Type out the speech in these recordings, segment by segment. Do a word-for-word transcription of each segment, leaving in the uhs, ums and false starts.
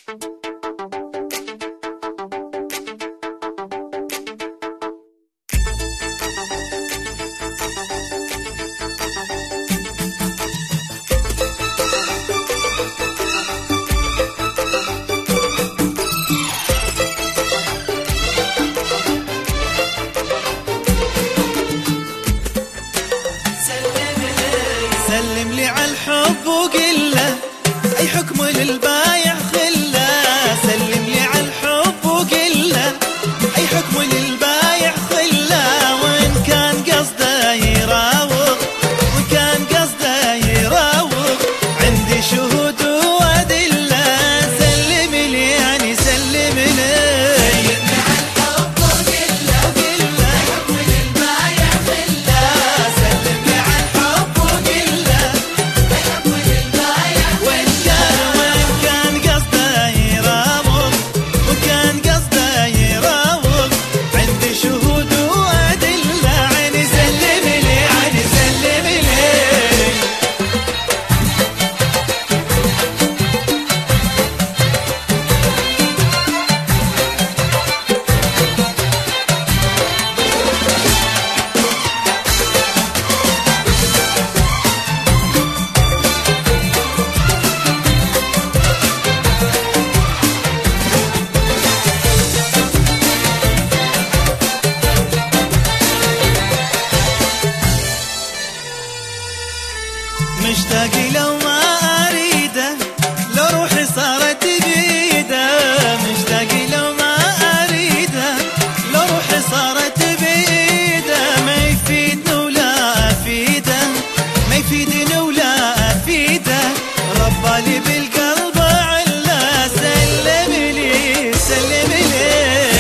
سلم لي على الحب وقله اي حكم للبايع خله. سلم لي على الحب وقله اي حكم للبايع خله. وان كان قصده يراوغ وان كان قصده يراوغ عندي شهود وادله. سلم لي يعني سلم لي مشتاق لو ما أريده لو روحي صارت بيده. مشتاق لو ما أريده لو روحي صارت بيده. ما يفيدني ولا أفيده ما يفيدني ولا أفيده. ربالي بالقلب علا. سلم لي سلم لي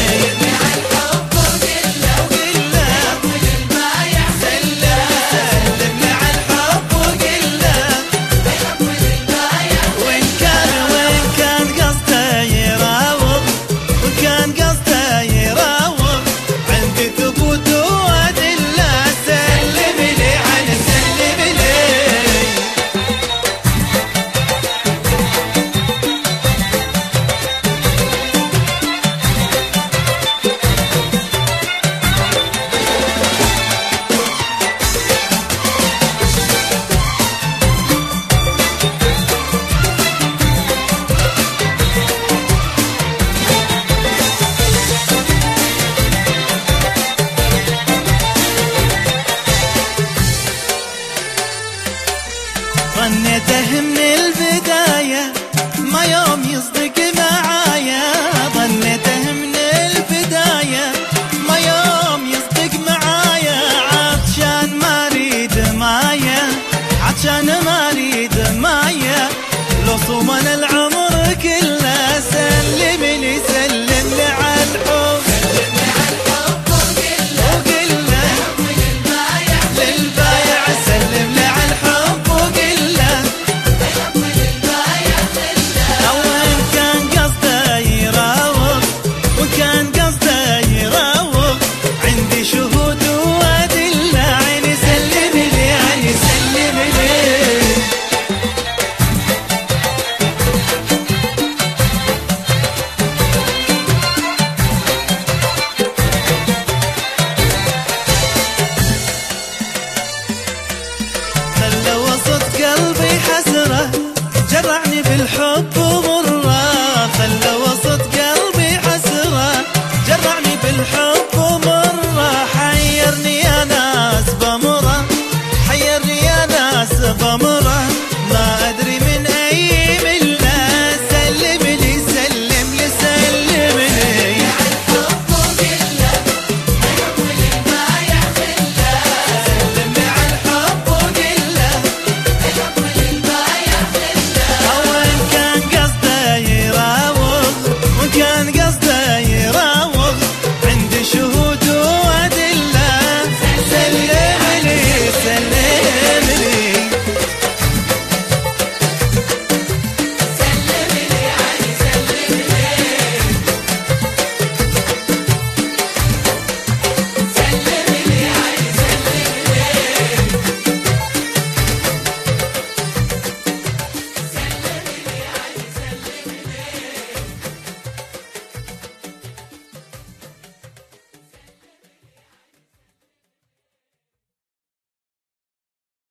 ظنيته من البداية ما يوم يصدق معايا. ظنيته من البداية ما يوم يصدق معايا. عطشان ما اريد مايا عطشان ما اريد مايا. لو صومنا العمر كله. سلم لي